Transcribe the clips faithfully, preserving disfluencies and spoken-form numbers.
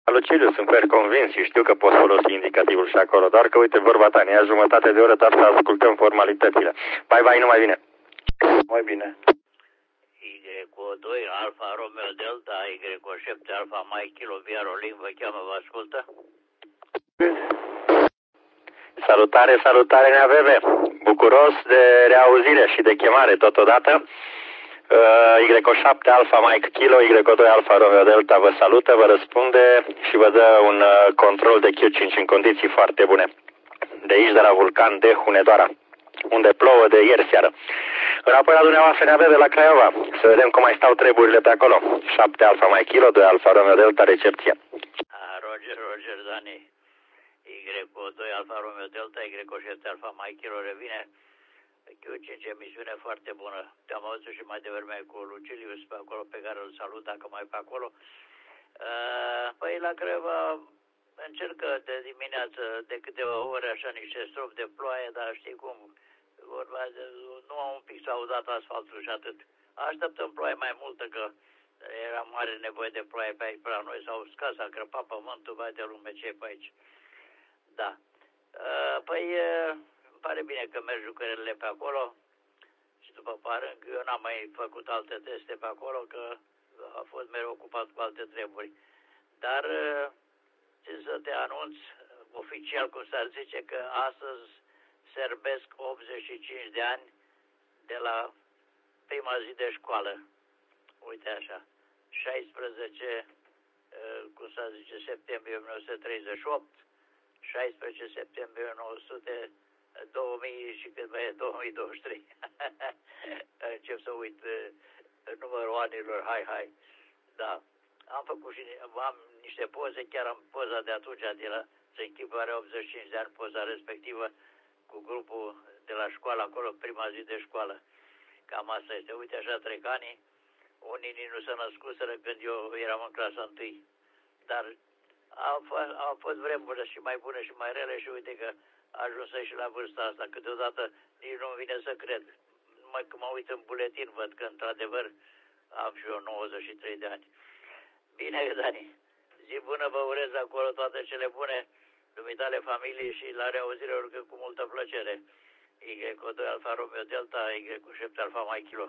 Luciliu, sunt fer convins și știu că poți folosi indicativul și acolo, doar că, uite, vorba ta, ne ia jumătate de oră doar să ascultăm formalitățile. Bye, bye, numai bine. Mai bine. Y cu doi, Alfa Romeo Delta, Y cu șapte, Alfa Mike Kilo, Viarolin, vă cheamă, vă ascultă? Salutare, salutare, Nea Bebe. Bucuros de reauzire și de chemare totodată. Uh, Y șapte Alfa Mike Kilo, Y doi Alfa Romeo Delta vă salută, vă răspunde și vă dă un uh, control de Q cinci în condiții foarte bune. De aici, de la Vulcan de Hunedoara, unde plouă de ieri seară. Înapoi la dumneavoastră, Nea Bebe, la Craiova, să vedem cum mai stau treburile pe acolo. șapte Alfa Mike Kilo, doi Alfa Romeo Delta, recepție. A, Roger, Roger, Dani. Y doi Alfa Romeo Delta, Y șapte Alfa Mike Kilo revine. Q cinci, emisiune foarte bună. Te-am auzit și mai devreme cu Lucilius pe acolo, pe care îl salut dacă mai pe acolo. Uh, păi la Craiova încercă de dimineață de câteva ore așa niște stropi de ploaie, dar știi cum, vorba de, nu am un pic s-a udat asfaltul și atât. Așteptăm ploaie mai multă, că era mare nevoie de ploaie pe aici, pe la noi s-au uscat, s-a crăpat pământul, vai de lume ce e pe aici. Da. Uh, păi... Uh, pare bine că merg jucările pe acolo și după parâng, eu n-am mai făcut alte teste pe acolo, că a fost mereu ocupat cu alte treburi. Dar țin să te anunț oficial, cum s-ar zice, că astăzi sărbesc optzeci și cinci de ani de la prima zi de școală. Uite așa, șaisprezece, cum s-ar zice, septembrie o mie nouă sute treizeci și opt, șaisprezece septembrie o mie nouă sute două mii și cât mai e, două mii douăzeci și trei. Încep să uit numărul anilor, hai, hai. Da, am făcut și am niște poze, chiar am poza de atunci, de la, se închipă, are optzeci și cinci de ani, poza respectivă, cu grupul de la școală acolo, prima zi de școală. Cam asta este. Uite, așa trec ani, unii nici nu se născuseră când eu eram în clasa întâi. Dar au, au fost vremuri și mai bune și mai rele și uite că ajunsă și la vârsta asta. Câteodată nici nu-mi vine să cred. Numai că mă uit în buletin, văd că într-adevăr am și eu nouăzeci și trei de ani. Bine, Dani, zi bună, vă urez acolo toate cele bune, dumitale familiei și la reauzire oricând cu multă plăcere. Y doi Alfa Romeo Delta, Y șapte Alfa Mike Kilo.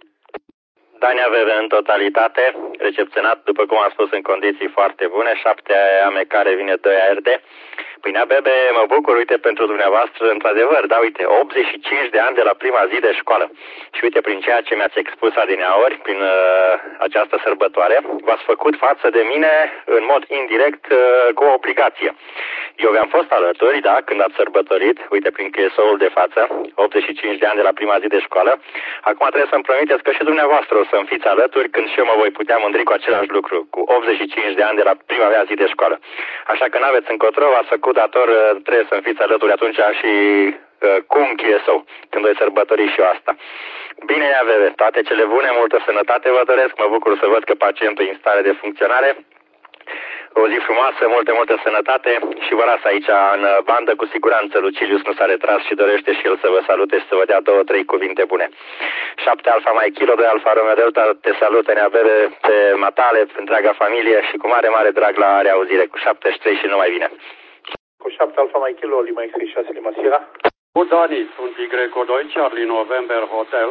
Dani Aveve în totalitate, recepționat, după cum am spus, în condiții foarte bune, șapte amecare vine doi A R D. Păi, Nea Bebe, mă bucur, uite, pentru dumneavoastră, într-adevăr, da, uite, optzeci și cinci de ani de la prima zi de școală. Și uite, prin ceea ce mi-ați expus adineaori, prin uh, această sărbătoare, v-ați făcut față de mine în mod indirect uh, cu o obligație. Eu vi-am fost alături, da, când ați sărbătorit, uite, prin K S O-ul de față, optzeci și cinci de ani de la prima zi de școală. Acum trebuie să-mi promiteți că și dumneavoastră o să-mi fiți alături când și eu mă voi putea mândri cu același lucru, cu optzeci și cinci de ani de la prima mea zi de școală. Așa că n-aveți încotro, v-ați făcut dator, trebuie să-mi fiți alături atunci și uh, cu un K S O, când voi sărbători și eu asta. Bine, Nea Bebe, toate cele bune, multă sănătate vă doresc, mă bucur să văd că pacientul e în stare de funcționare. O zi frumoasă, multă, multă sănătate și vă las aici în bandă, cu siguranță Lucilius nu s-a retras și dorește și el să vă salute și să vă dea două, trei cuvinte bune. șapte Alfa Mike Kilo, doi Alfa Romeo Delta, te salută, Nea Bebe, pe matale, pe întreaga familie și cu mare, mare drag la reauzire, cu șaptezeci și trei și numai bine. Cu șapte Alfa Mike Kilo, Lima X șase, Lima Sierra. Cu Dani, sunt Y doi, Charlie November Hotel.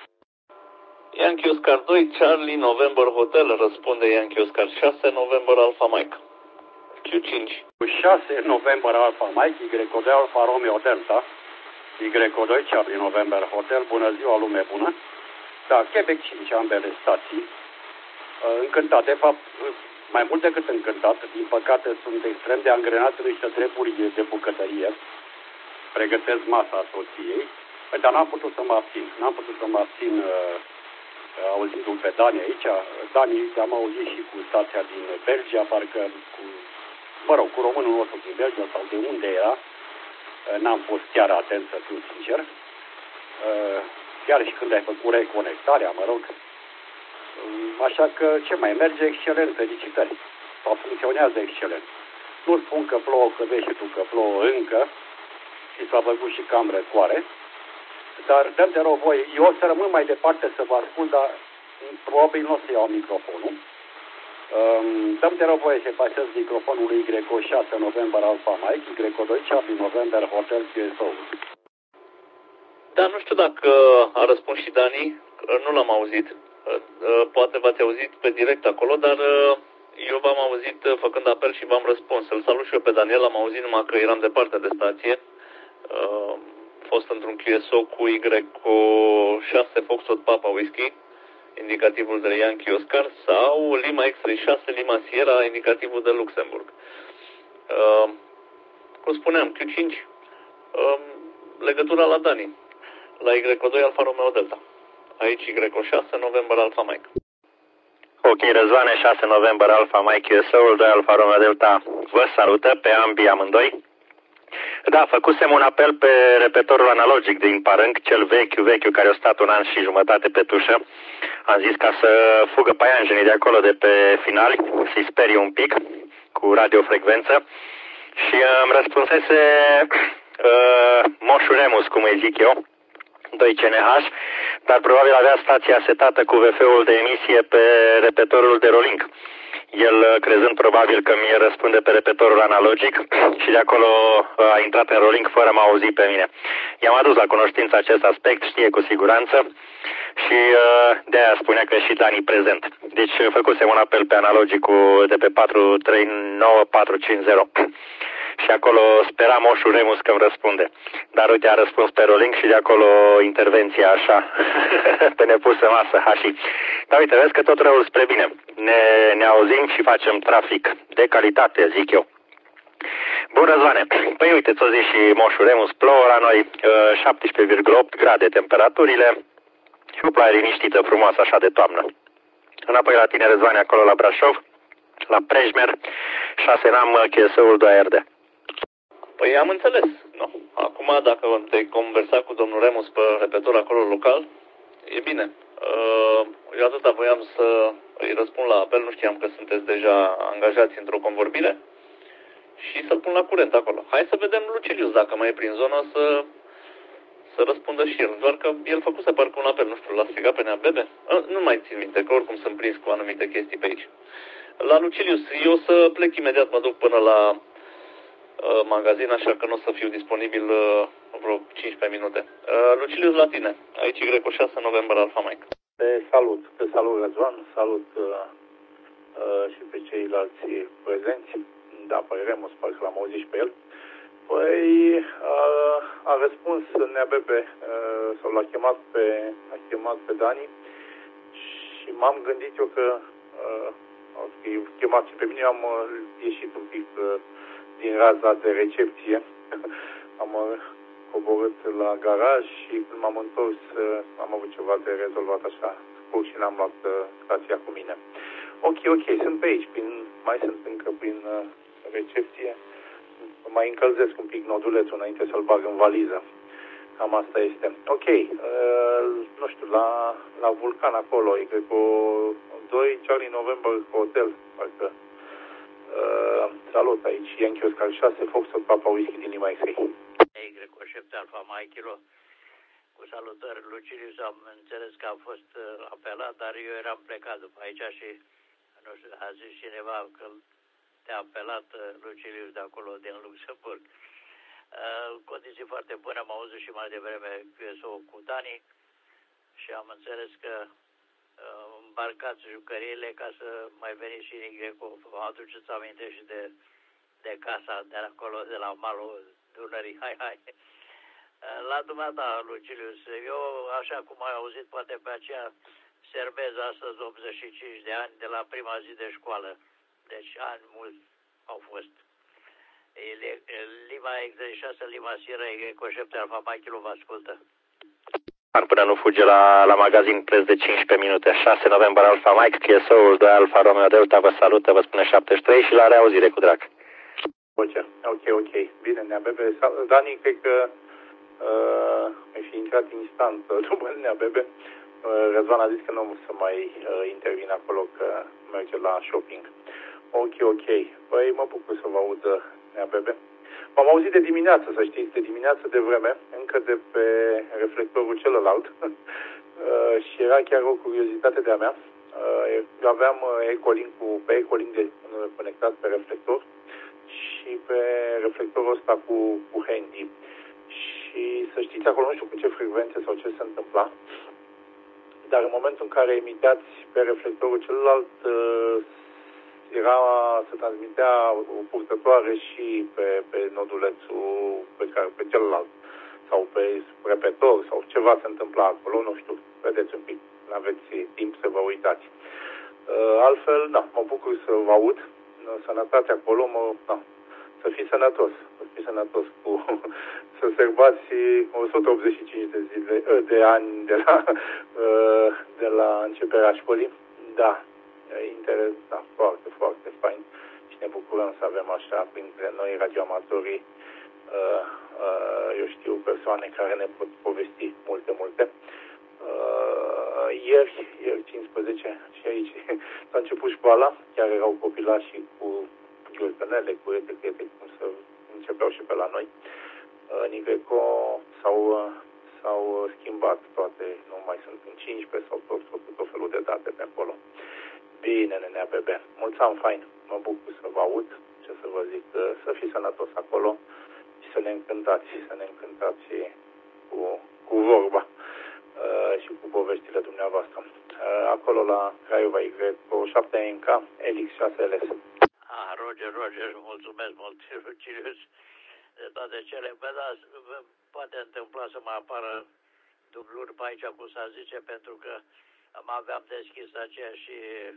Yankee Oscar doi, Charlie November Hotel, răspunde Yankee Oscar șase, November Alpha Mike. Q cinci. Cu șase November Alpha Mike, Y doi Alfa Romeo Delta. Y doi, Charlie November Hotel, bună ziua, lume bună. Da, Quebec cinci, ambele stații. Încântat, de fapt, mai mult decât încântat, din păcate sunt extrem de angrenat în niște treburi de bucătărie. Pregătesc masa soției, dar n-am putut să mă abțin. N-am putut să mă abțin uh, auzindu-l pe Dani aici. Dani am auzit și cu stația din Belgia, parcă cu, mă rog, cu românul nostru din Belgia sau de unde era. Uh, n-am fost chiar atent, să fiu sincer. Uh, chiar și când ai făcut reconectarea, mă rog. Uh, așa că ce mai merge excelent, felicitări. Sau funcționează excelent. Nu spun că plouă, că vezi și tu că plouă încă. Și s-a făcut și cam răcoare. Dar dăm te rog voi, eu o să rămân mai departe să vă ascult, dar probabil nu o să iau microfonul. Um, dăm te rog voie să pasez microfonul lui Y O șase November Alpha Mike, Y O doi Charlie November Hotel Q S O. Da, nu știu dacă a răspuns și Dani, nu l-am auzit. Poate v-ați auzit pe direct acolo, dar eu v-am auzit făcând apel și v-am răspuns. Îl salut și eu pe Daniel, am auzit numai că eram departe de stație. Am fost într-un Q S O cu Y O șase Foxtrot Papa Whisky, indicativul de Yankee Oscar, sau Lima X-Ray șase Lima Sierra, indicativul de Luxemburg. Cum spuneam, Q cinci, legătura la Dani, la Y O doi Alfa Romeo Delta. Aici Y O șase November Alpha Mike. Ok, Răzvane, șase November Alpha Mike, Q S O-ul doi Alfa Romeo Delta vă salută pe ambii amândoi. Da, făcusem un apel pe repetorul analogic din Parâng, cel vechiu, vechiu, care a stat un an și jumătate pe tușă. Am zis ca să fugă paianjenii de acolo, de pe finali, să-i sperie un pic cu radiofrecvență. Și îmi răspunsese uh, Moșu Remus, cum îi zic eu, doi C N H, dar probabil avea stația setată cu V F-ul de emisie pe repetorul de rolling. El, crezând probabil că mi răspunde pe repetorul analogic și de acolo a intrat în rolling fără a mă auzi pe mine. I-am adus la cunoștință acest aspect, știe cu siguranță și de aia spunea că și Dani prezent. Deci făcusem un apel pe analogicul de pe patru trei nouă patru cinci zero. Și acolo spera Moșu Remus că îmi răspunde. Dar uite, a răspuns pe rolling și de acolo intervenția așa, pe nepusă masă, hași. Dar uite, vezi că tot răul spre bine. Ne, ne auzim și facem trafic de calitate, zic eu. Bun, Răzvane. Păi uite, ți-o zi și Moșu Remus, plouă la noi, șaptesprezece virgulă opt grade temperaturile și o ploaie liniștită, frumoasă, așa de toamnă. Înapoi la tine, Răzvane, acolo la Brașov, la Prejmer, șase N-am, Q S O-ul doi R D. Păi am înțeles, nu. Acum, dacă te-ai conversat cu domnul Remus pe repetor acolo local, e bine. Eu atâta voiam să îi răspund la apel, nu știam că sunteți deja angajați într-o convorbire și să-l pun la curent acolo. Hai să vedem Lucilius, dacă mai e prin zonă, să, să răspundă și el. Doar că el făcuse parcă un apel, nu știu, la striga pe Neabebe. Nu mai țin minte, că oricum sunt prins cu anumite chestii pe aici. La Lucilius, eu o să plec imediat, mă duc până la uh, magazin, așa că nu o să fiu disponibil uh, vreo cincisprezece minute. Uh, Lucilius, la tine, aici Y O șase November Alpha Mike. Te salut, te salut, Răzvan, salut uh, uh, și pe ceilalți prezenți. Da, păi Remus, parcă l-am auzit și pe el. Păi uh, a răspuns Neabebe, uh, sau l-a chemat pe, a chemat pe Dani și m-am gândit eu că uh, că chemat și pe mine, am uh, ieșit un pic uh, din raza de recepție. Am uh, coborât la garaj și când m-am întors uh, am avut ceva de rezolvat așa scurt și n-am luat uh, stația cu mine. Ok, ok, sunt pe aici, prin, mai sunt încă prin uh, recepție. Mai încălzesc un pic nodulețul înainte să-l bag în valiză. Cam asta este. Ok, uh, nu știu, la, la Vulcan acolo, e cred că doi Charlie November Hotel, parcă. Uh, salut, aici Yankee Oscar șase, Foxtrot Papa Whisky din Lima X-Ray. Y O șapte Alpha Mike Kilo. Cu salutări, Lucilius, am înțeles că a fost uh, apelat, dar eu eram plecat după aici și, nu știu, a zis cineva că te-a apelat uh, Lucilius de acolo, din Luxemburg. Uh, condiții foarte bune, am auzit și mai devreme Q S O cu Dani și am înțeles că uh, îmbarcați jucăriile ca să mai veniți și în Y O. Vă aduceți aminte și de, de casa de acolo, de la malul Dunării. Hai, hai! Uh, la dumneata, Lucilius, eu, așa cum ai auzit, poate pe aceea serbez astăzi optzeci și cinci de ani de la prima zi de școală. Deci ani mulți au fost. Lima X șase, Lima Sierra, Y O șapte Alpha Mike Kilo vă ascultă. Până nu fuge la, la magazin preț de cincisprezece minute. șase November Alpha Mike, Q S O-ul doi Alfa Romeo Delta vă salută, vă spune șaptezeci și trei și la reauzire cu drag. Ok, ok. Bine, Neabebe. Dani, cred că uh, ai fi intrat instant după Neabebe. Uh, Răzvan a zis că nu o să mai uh, intervin acolo, că merge la shopping. Ok, ok. Păi mă bucur să vă aud, Neabebe. M-am auzit de dimineață, să știți, de dimineață de vreme, încă de pe reflectorul celălalt. uh, și era chiar o curiozitate de-a mea. Eu aveam Ecolink cu, pe Ecolink de, conectat pe reflector și pe reflectorul ăsta cu, cu handy. Și să știți, acolo nu știu cu ce frecvențe sau ce se întâmpla, dar în momentul în care emiteați pe reflectorul celălalt, era, se transmitea o purtătoare și pe, pe nodulețul pe, care, pe celălalt, sau pe repetor, sau ceva se întâmpla acolo, nu știu, vedeți un pic, nu aveți timp să vă uitați. Altfel, da, mă bucur să vă aud, sănătate acolo, mă, da, să fii sănătos, să fii sănătos cu, să servați o sută optzeci și cinci de zile, de ani de la, de la începerea școlii. Da, interes, da, foarte, foarte fain și ne bucurăm să avem așa printre noi radioamatorii, eu știu, persoane care ne pot povesti multe, multe. Ieri, ieri cincisprezece, și aici s-a început școala, chiar erau copilași cu ghiulpenele, cu rete, cum să începeau și pe la noi. În Igreco s-au, s-au schimbat toate, nu mai sunt în cincisprezece sau tot, tot, tot felul de date pe acolo. Bine, nenea bebe, mulți ani fain, mă bucur să vă aud, ce să vă zic, să fiți sănătos acolo și să ne încântați, să ne încântați cu, cu vorba uh, și cu poveștile dumneavoastră. Uh, acolo la Craiova Igreco șapte N K, Elix șase L S. Ah, Roger, Roger, mulțumesc mult, Cirius, de toate cele. Bă, da, poate întâmpla să mă apară dubluri pe aici, cum să zice, pentru că am aveam deschis aceeași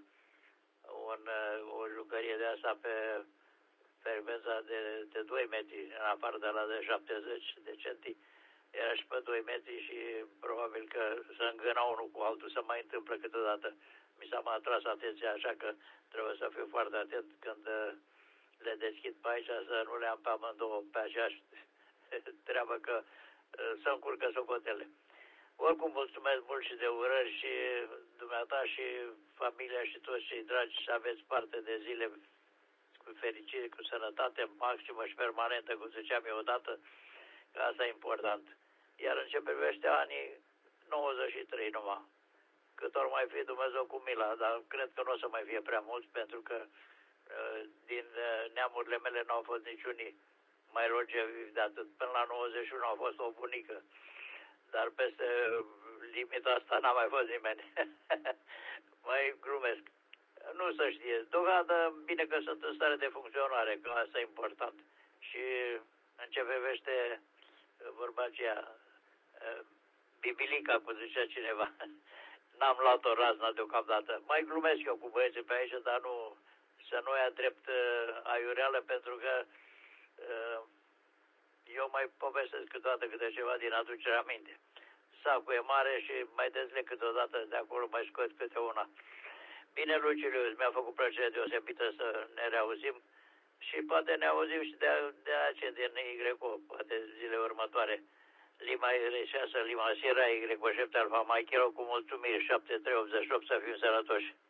un, o jucărie de asta pe frecvența de, de doi metri, în afară de la de șaptezeci de centi, era și pe doi metri și probabil că se îngâna unul cu altul, se mai întâmplă câteodată. Mi s-a mai atras atenția, așa că trebuie să fiu foarte atent când le deschid pe aici, să nu le am pe amândouă pe aceeași treabă, că să încurcă socotele. Oricum, mulțumesc mult și de urări și dumneata și familia și toți cei dragi să aveți parte de zile cu fericire, cu sănătate maximă și permanentă, cum ziceam eu odată, că asta e important. Iar în ce privește anii nouăzeci și trei numai, cât ori mai fi Dumnezeu cu mila, dar cred că nu o să mai fie prea mulți, pentru că din neamurile mele nu au fost niciunii mai longevi de atât. Până la nouăzeci și unu a fost o bunică, dar peste limita asta n-a mai fost nimeni. Mai glumesc. Nu se știe. Deocamdată bine că sunt în stare de funcționare, că asta e important. Și în ce privește vorba aceea, bibilica, cum zicea cineva, n-am luat-o razna deocamdată. Mai glumesc eu cu băieții pe aici, dar nu, să nu ia drept aiureală, pentru că eu mai povestesc câteodată câte ceva din aducerea minte. Sacul e mare și mai dezleg câteodată de acolo, mai scot câte una. Bine, Luciliu, mi-a făcut plăcere deosebită să ne reauzim și poate ne auzim și de, de aceea din Igreco, poate zile următoare. Lima șase, Lima Sierra, Igreco șapte Alfa Mike, cu mulțumiri, șapte trei optzeci și opt, să fim sănătoși.